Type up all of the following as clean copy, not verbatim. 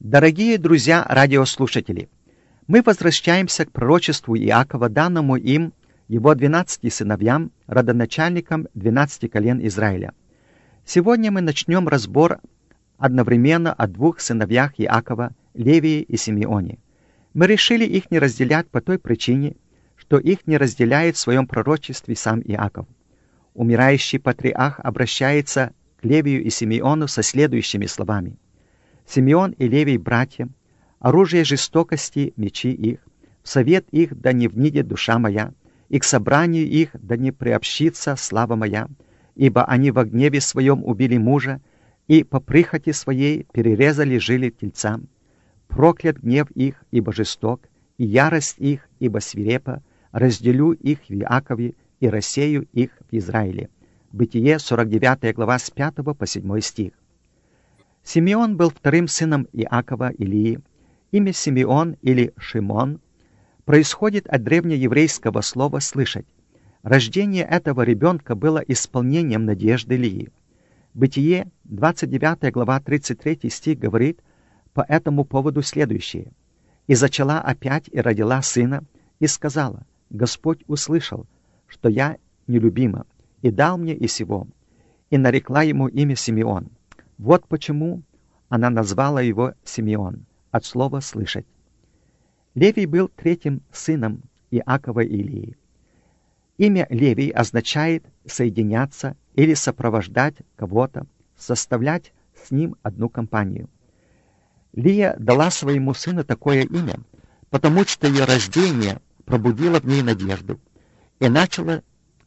Дорогие друзья-радиослушатели, мы возвращаемся к пророчеству Иакова, данному им, его 12 сыновьям, родоначальникам 12 колен Израиля. Сегодня мы начнем разбор одновременно о двух сыновьях Иакова, Левии и Симеоне. Мы решили их не разделять по той причине, что их не разделяет в своем пророчестве сам Иаков. Умирающий патриарх обращается к Левию и Симеону со следующими словами: «Симеон и Левий, братья, оружие жестокости, мечи их, в совет их да не внидет душа моя, и к собранию их да не приобщится слава моя, ибо они во гневе своем убили мужа, и по прихоти своей перерезали жили тельцам. Проклят гнев их, ибо жесток, и ярость их, ибо свирепа, разделю их в Иакове и рассею их в Израиле». Бытие, 49 глава, с 5 по 7 стих. Симеон был вторым сыном Иакова Илии. Имя Симеон или Шимон происходит от древнееврейского слова «слышать». Рождение этого ребенка было исполнением надежды Илии. Бытие, 29 глава, 33 стих говорит по этому поводу следующее: «И зачала опять и родила сына, и сказала: Господь услышал, что я нелюбима, и дал мне и сего, и нарекла ему имя Симеон». Вот почему она назвала его Симеон, от слова «слышать». Левий был третьим сыном Иакова и Илии. Имя Левий означает соединяться или сопровождать кого-то, составлять с ним одну компанию. Лия дала своему сыну такое имя, потому что ее рождение пробудило в ней надежду и начало...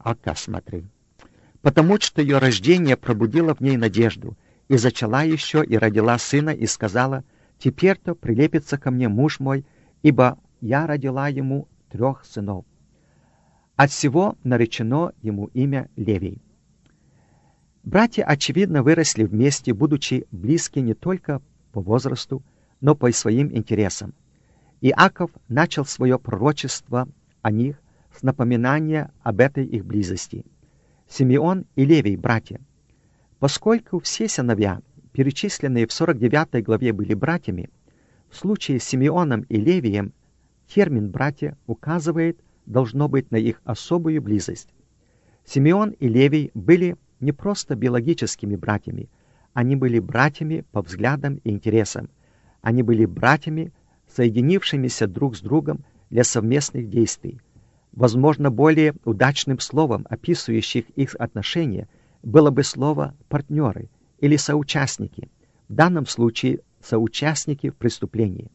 Потому что ее рождение пробудило в ней надежду, и зачала еще, и родила сына, и сказала: «Теперь-то прилепится ко мне муж мой, ибо я родила ему 3 сынов». От всего наречено ему имя Левий. Братья, очевидно, выросли вместе, будучи близки не только по возрасту, но по своим интересам. Иаков начал свое пророчество о них с напоминания об этой их близости. Симеон и Левий, братья. Поскольку все сыновья, перечисленные в 49 главе, были братьями, в случае с Симеоном и Левием термин «братья» указывает, должно быть, на их особую близость. Симеон и Левий были не просто биологическими братьями, они были братьями по взглядам и интересам. Они были братьями, соединившимися друг с другом для совместных действий. Возможно, более удачным словом, описывающим их отношения, было бы слово «партнеры» или «соучастники», в данном случае соучастники в преступлении.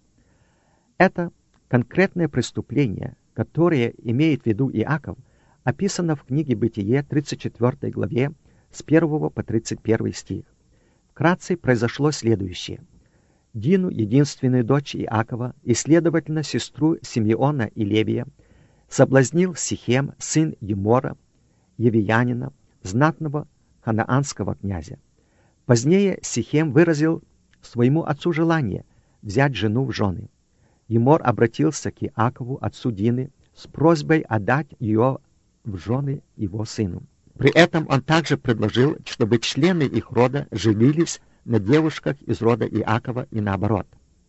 Это конкретное преступление, которое имеет в виду Иаков, описано в книге Бытие, 34 главе, с 1 по 31 стих. Вкратце произошло следующее. Дину, единственную дочь Иакова и, следовательно, сестру Симеона и Левия, соблазнил Сихем, сын Емора, евиянина, знатного ханаанского князя. Позднее Сихем выразил своему отцу желание взять жену в жены. Емор обратился к Иакову, отцу Дины, с просьбой отдать ее в жены его сыну. При этом он также предложил, чтобы члены их рода женились на девушках из рода Иакова и наоборот.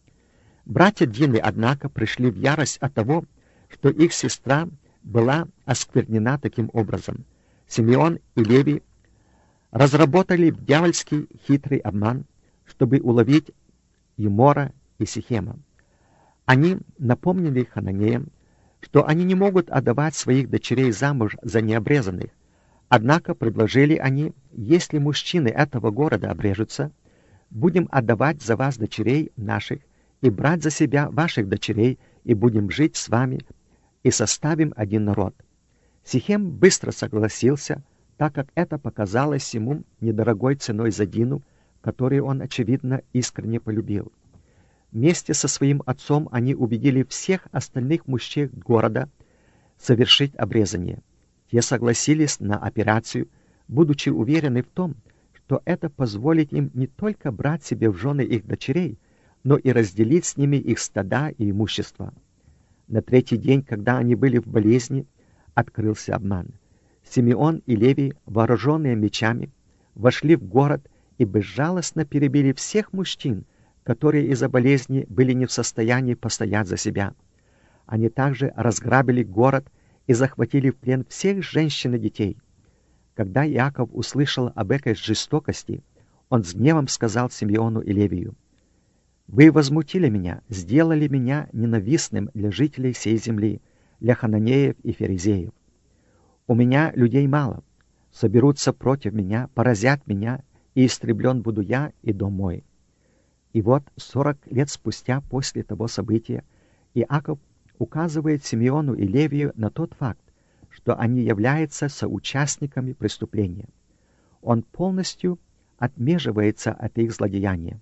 Братья Дины, однако, пришли в ярость от того, что их сестра была осквернена таким образом. Симеон и Левий разработали дьявольский хитрый обман, чтобы уловить Емора и Сихема. Они напомнили хананеям, что они не могут отдавать своих дочерей замуж за необрезанных, однако предложили они: если мужчины этого города обрежутся, будем отдавать за вас дочерей наших и брать за себя ваших дочерей, и будем жить с вами и составим один народ. Сихем быстро согласился, так как это показалось ему недорогой ценой за Дину, которую он, очевидно, искренне полюбил. Вместе со своим отцом они убедили всех остальных мужчин города совершить обрезание. Те согласились на операцию, будучи уверены в том, что это позволит им не только брать себе в жены их дочерей, но и разделить с ними их стада и имущество. На 3-й день, когда они были в болезни, открылся обман. Симеон и Левий, вооруженные мечами, вошли в город и безжалостно перебили всех мужчин, которые из-за болезни были не в состоянии постоять за себя. Они также разграбили город и захватили в плен всех женщин и детей. Когда Иаков услышал об этой жестокости, он с гневом сказал Симеону и Левию: «Вы возмутили меня, сделали меня ненавистным для жителей сей земли, для хананеев и ферезеев. У меня людей мало, соберутся против меня, поразят меня, и истреблен буду я и дом мой». И вот 40 лет спустя после того события Иаков указывает Симеону и Левию на тот факт, что они являются соучастниками преступления. Он полностью отмеживается от их злодеяния.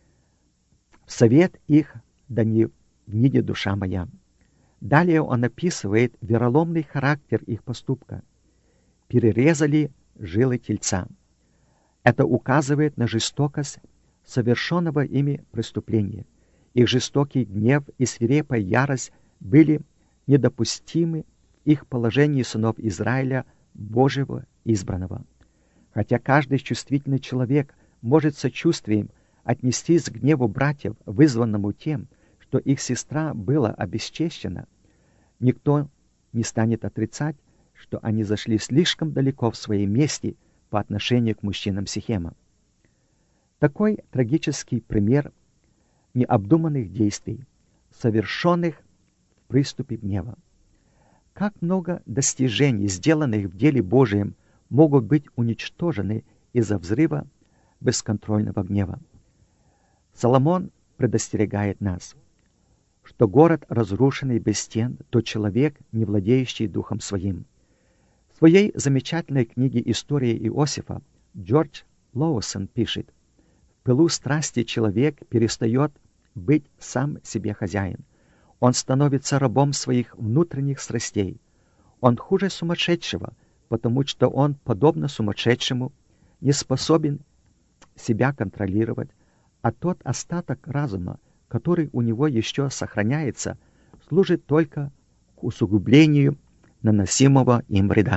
«В совет их да не внидит душа моя». Далее он описывает вероломный характер их поступка. Перерезали жилы тельца. Это указывает на жестокость совершенного ими преступления. Их жестокий гнев и свирепая ярость были недопустимы в их положении сынов Израиля, Божьего избранного. Хотя каждый чувствительный человек может сочувствием отнестись к гневу братьев, вызванному тем, что их сестра была обесчещена, никто не станет отрицать, что они зашли слишком далеко в своей мести по отношению к мужчинам Сихема. Такой трагический пример необдуманных действий, совершенных в приступе гнева. Как много достижений, сделанных в деле Божьем, могут быть уничтожены из-за взрыва бесконтрольного гнева. Соломон предостерегает нас, что город, разрушенный без стен, то человек, не владеющий духом своим. В своей замечательной книге «История Иосифа» Джордж Лоусон пишет: «В пылу страсти человек перестает быть сам себе хозяин. Он становится рабом своих внутренних страстей. Он хуже сумасшедшего, потому что он, подобно сумасшедшему, не способен себя контролировать, а тот остаток разума, который у него еще сохраняется, служит только к усугублению наносимого им вреда».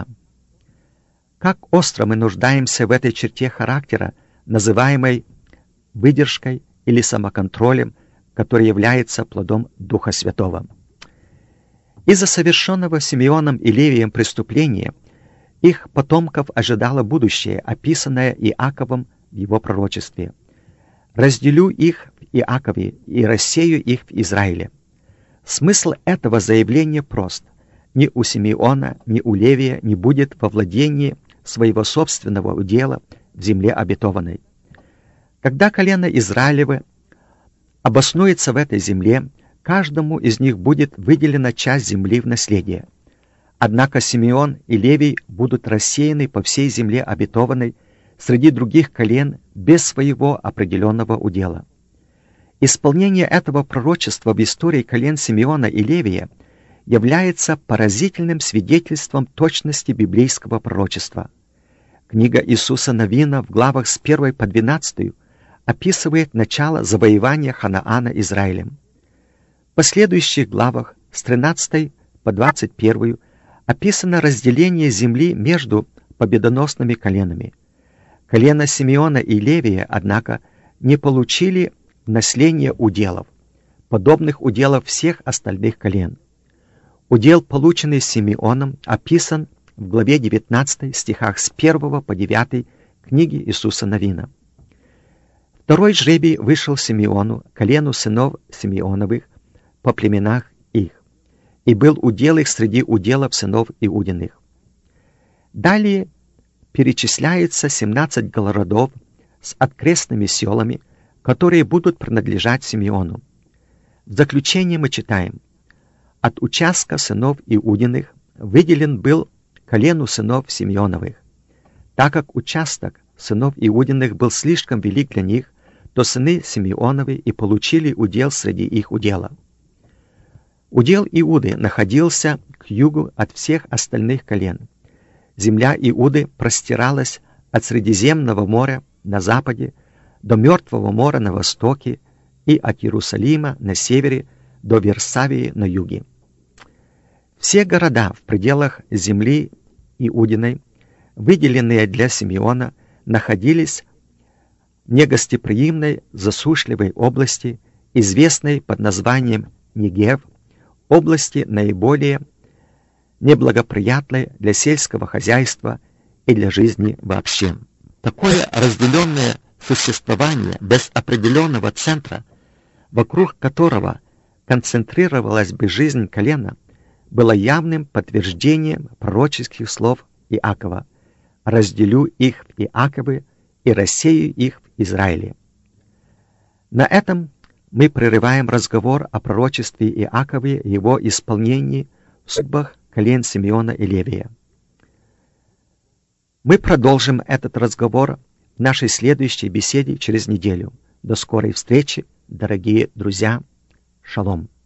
Как остро мы нуждаемся в этой черте характера, называемой выдержкой или самоконтролем, который является плодом Духа Святого. Из-за совершенного Симеоном и Левием преступления их потомков ожидало будущее, описанное Иаковом в его пророчестве. «Разделю их в Иакове и рассею их в Израиле». Смысл этого заявления прост. Ни у Симеона, ни у Левия не будет во владении своего собственного удела в земле обетованной. Когда колено Израилевы обоснуется в этой земле, каждому из них будет выделена часть земли в наследие. Однако Симеон и Левий будут рассеяны по всей земле обетованной среди других колен без своего определенного удела. Исполнение этого пророчества в истории колен Симеона и Левия является поразительным свидетельством точности библейского пророчества. Книга Иисуса Навина в главах с 1 по 12 описывает начало завоевания Ханаана Израилем. В последующих главах с 13 по 21 описано разделение земли между победоносными коленами. Колено Симеона и Левия, однако, не получили наследие уделов, подобных уделов всех остальных колен. Удел, полученный Симеоном, описан в главе 19 стихах с 1 по 9 книги Иисуса Навина. Второй жребий вышел Симеону, колену сынов Симеоновых, по племенах их, и был удел их среди уделов сынов Иудиных. Далее перечисляется 17 городов с окрестными селами, которые будут принадлежать Симеону. В заключение мы читаем: «От участка сынов Иудиных выделен был колену сынов Симеоновых. Так как участок сынов Иудиных был слишком велик для них, то сыны Симеоновы и получили удел среди их удела». Удел Иуды находился к югу от всех остальных колен. Земля Иуды простиралась от Средиземного моря на западе до Мертвого моря на востоке и от Иерусалима на севере до Версавии на юге. Все города в пределах земли Иудиной, выделенные для Симеона, находились негостеприимной засушливой области, известной под названием Негев, области наиболее неблагоприятной для сельского хозяйства и для жизни вообще. Такое разделенное существование без определенного центра, вокруг которого концентрировалась бы жизнь колена, было явным подтверждением пророческих слов Иакова: «Разделю их в Иакове и рассею их в Израиле». На этом мы прерываем разговор о пророчестве Иакове и его исполнении в судьбах колен Симеона и Левия. Мы продолжим этот разговор в нашей следующей беседе через неделю. До скорой встречи, дорогие друзья. Шалом.